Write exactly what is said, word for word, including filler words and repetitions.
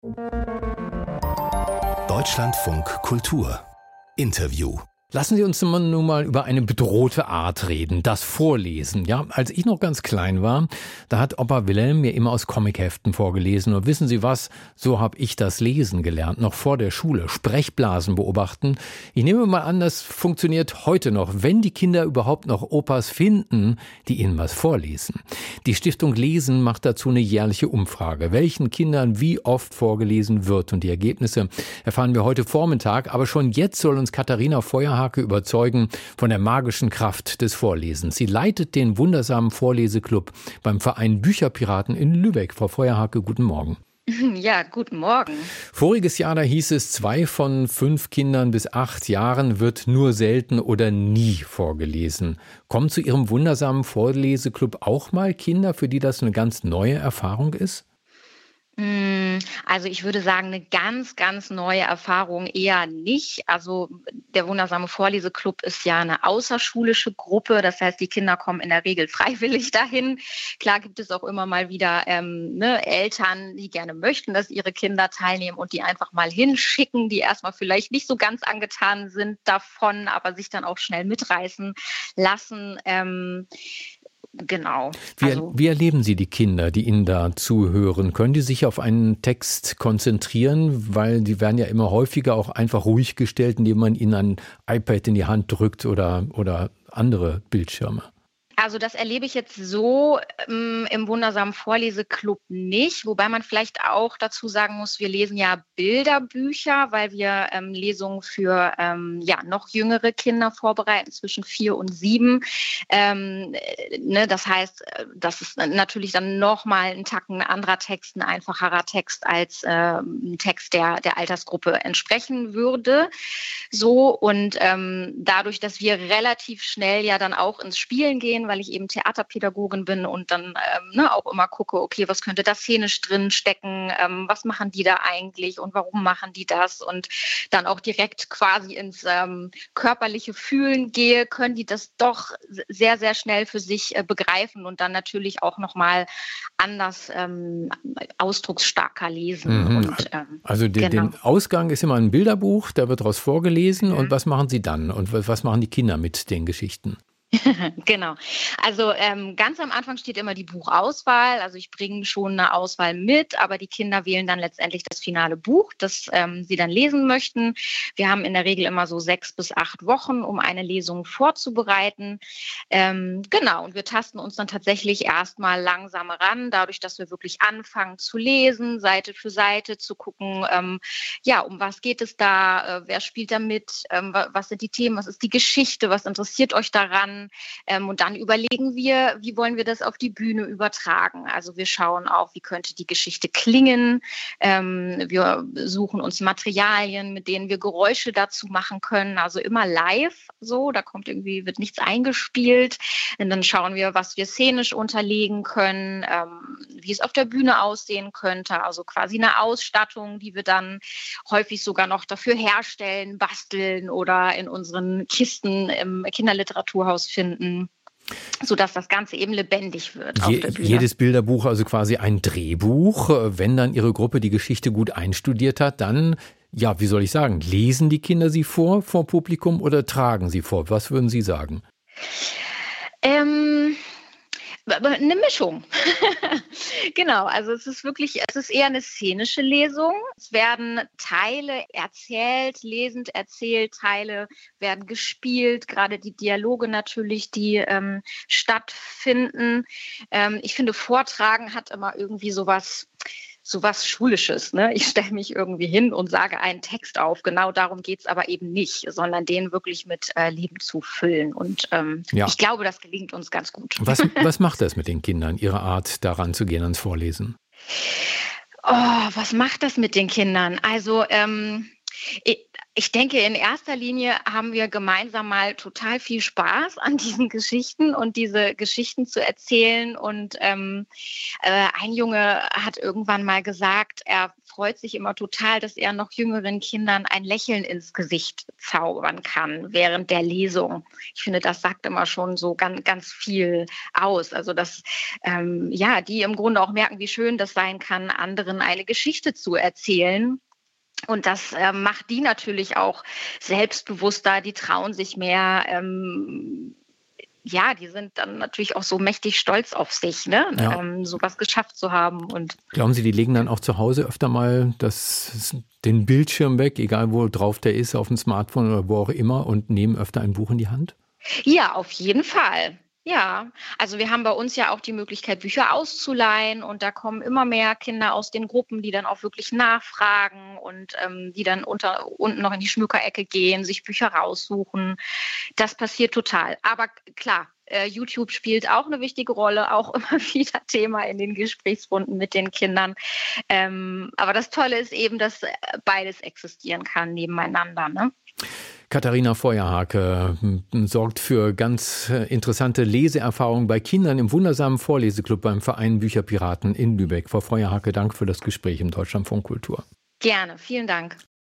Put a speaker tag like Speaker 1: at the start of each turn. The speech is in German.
Speaker 1: Deutschlandfunk Kultur Interview.
Speaker 2: Lassen Sie uns nun mal über eine bedrohte Art reden, das Vorlesen. Ja, als ich noch ganz klein war, da hat Opa Wilhelm mir immer aus Comicheften vorgelesen. Und wissen Sie was, so habe ich das Lesen gelernt, noch vor der Schule, Sprechblasen beobachten. Ich nehme mal an, das funktioniert heute noch, wenn die Kinder überhaupt noch Opas finden, die ihnen was vorlesen. Die Stiftung Lesen macht dazu eine jährliche Umfrage, welchen Kindern wie oft vorgelesen wird. Und die Ergebnisse erfahren wir heute Vormittag. Aber schon jetzt soll uns Katharina Feuerhake überzeugen von der magischen Kraft des Vorlesens. Sie leitet den wundersamen Vorleseklub beim Verein Bücherpiraten in Lübeck. Frau Feuerhake, guten Morgen.
Speaker 3: Ja, guten Morgen.
Speaker 2: Voriges Jahr, da hieß es, zwei von fünf Kindern bis acht Jahren wird nur selten oder nie vorgelesen. Kommen zu Ihrem wundersamen Vorleseklub auch mal Kinder, für die das eine ganz neue Erfahrung ist?
Speaker 3: Also ich würde sagen, eine ganz, ganz neue Erfahrung eher nicht. Also der wundersame Vorleseklub ist ja eine außerschulische Gruppe. Das heißt, die Kinder kommen in der Regel freiwillig dahin. Klar gibt es auch immer mal wieder ähm, ne, Eltern, die gerne möchten, dass ihre Kinder teilnehmen und die einfach mal hinschicken, die erstmal vielleicht nicht so ganz angetan sind davon, aber sich dann auch schnell mitreißen lassen. Ähm, Genau.
Speaker 2: Wie,
Speaker 3: also,
Speaker 2: wie erleben Sie die Kinder, die Ihnen da zuhören? Können die sich auf einen Text konzentrieren? Weil die werden ja immer häufiger auch einfach ruhig gestellt, indem man ihnen ein iPad in die Hand drückt oder, oder andere Bildschirme.
Speaker 3: Also das erlebe ich jetzt so ähm, im wundersamen Vorleseklub nicht, wobei man vielleicht auch dazu sagen muss, wir lesen ja Bilderbücher, weil wir ähm, Lesungen für ähm, ja noch jüngere Kinder vorbereiten, zwischen vier und sieben. Ähm, ne, das heißt, das ist natürlich dann nochmal ein Tacken anderer Text, ein einfacherer Text als äh, ein Text, der der Altersgruppe entsprechen würde. So und ähm, dadurch, dass wir relativ schnell ja dann auch ins Spielen gehen, weil ich eben Theaterpädagogin bin und dann ähm, ne, auch immer gucke, okay, was könnte da szenisch drin stecken, ähm, was machen die da eigentlich und warum machen die das und dann auch direkt quasi ins ähm, körperliche Fühlen gehe, können die das doch sehr, sehr schnell für sich äh, begreifen und dann natürlich auch nochmal anders ähm, ausdrucksstarker lesen.
Speaker 2: Mhm.
Speaker 3: Und, ähm,
Speaker 2: also den,
Speaker 3: genau.
Speaker 2: den Ausgang ist immer ein Bilderbuch, da wird daraus vorgelesen
Speaker 3: Mhm.
Speaker 2: und was machen Sie dann und was machen die Kinder mit den Geschichten?
Speaker 3: Genau. Also ähm, ganz am Anfang steht immer die Buchauswahl. Also ich bringe schon eine Auswahl mit, aber die Kinder wählen dann letztendlich das finale Buch, das ähm, sie dann lesen möchten. Wir haben in der Regel immer so sechs bis acht Wochen, um eine Lesung vorzubereiten. Ähm, genau, und wir tasten uns dann tatsächlich erstmal langsam ran, dadurch, dass wir wirklich anfangen zu lesen, Seite für Seite zu gucken, ähm, ja, um was geht es da, äh, wer spielt da mit, ähm, was sind die Themen, was ist die Geschichte, was interessiert euch daran? Ähm, und dann überlegen wir, wie wollen wir das auf die Bühne übertragen. Also wir schauen auch, wie könnte die Geschichte klingen. Ähm, wir suchen uns Materialien, mit denen wir Geräusche dazu machen können. Also immer live so, da kommt irgendwie, wird nichts eingespielt. Und dann schauen wir, was wir szenisch unterlegen können, ähm, wie es auf der Bühne aussehen könnte. Also quasi eine Ausstattung, die wir dann häufig sogar noch dafür herstellen, basteln oder in unseren Kisten im Kinderliteraturhaus finden, sodass das Ganze eben lebendig wird auf
Speaker 2: Je,
Speaker 3: der Bühne.
Speaker 2: Jedes Bilderbuch, also quasi ein Drehbuch. Wenn dann Ihre Gruppe die Geschichte gut einstudiert hat, dann, ja, wie soll ich sagen, lesen die Kinder sie vor, vor Publikum oder tragen sie vor? Was würden Sie sagen?
Speaker 3: Ähm... Eine Mischung. Genau, also es ist wirklich, es ist eher eine szenische Lesung. Es werden Teile erzählt, lesend erzählt, Teile werden gespielt, gerade die Dialoge natürlich, die ähm, stattfinden. Ähm, ich finde, Vortragen hat immer irgendwie sowas, sowas Schulisches. Ne? Ich stelle mich irgendwie hin und sage einen Text auf. Genau darum geht's aber eben nicht, sondern den wirklich mit äh, Leben zu füllen. Und ähm, ja. Ich glaube, das gelingt uns ganz gut.
Speaker 2: Was, was macht das mit den Kindern, ihre Art, daran zu gehen, ans Vorlesen?
Speaker 3: Oh, was macht das mit den Kindern? Also ähm, Ich denke, in erster Linie haben wir gemeinsam mal total viel Spaß an diesen Geschichten und diese Geschichten zu erzählen. Und ähm, äh, ein Junge hat irgendwann mal gesagt, er freut sich immer total, dass er noch jüngeren Kindern ein Lächeln ins Gesicht zaubern kann während der Lesung. Ich finde, das sagt immer schon so ganz, ganz viel aus. Also, dass ähm, ja, die im Grunde auch merken, wie schön das sein kann, anderen eine Geschichte zu erzählen. Und das äh, macht die natürlich auch selbstbewusster, die trauen sich mehr. Ähm, ja, die sind dann natürlich auch so mächtig stolz auf sich, ne? Ja. Ähm, sowas geschafft zu haben. Und
Speaker 2: glauben Sie, die legen dann auch zu Hause öfter mal das, den Bildschirm weg, egal wo drauf der ist, auf dem Smartphone oder wo auch immer, und nehmen öfter ein Buch in die Hand?
Speaker 3: Ja, auf jeden Fall. Ja, also wir haben bei uns ja auch die Möglichkeit, Bücher auszuleihen, und da kommen immer mehr Kinder aus den Gruppen, die dann auch wirklich nachfragen und ähm, die dann unter, unten noch in die Schmökerecke gehen, sich Bücher raussuchen. Das passiert total. Aber klar, äh, YouTube spielt auch eine wichtige Rolle, auch immer wieder Thema in den Gesprächsrunden mit den Kindern. Ähm, aber das Tolle ist eben, dass beides existieren kann nebeneinander, ne?
Speaker 2: Katharina Feuerhake sorgt für ganz interessante Leseerfahrungen bei Kindern im wundersamen Vorleseklub beim Verein Bücherpiraten in Lübeck. Frau Feuerhake, Dank für das Gespräch im Deutschlandfunk Kultur.
Speaker 3: Gerne, vielen Dank.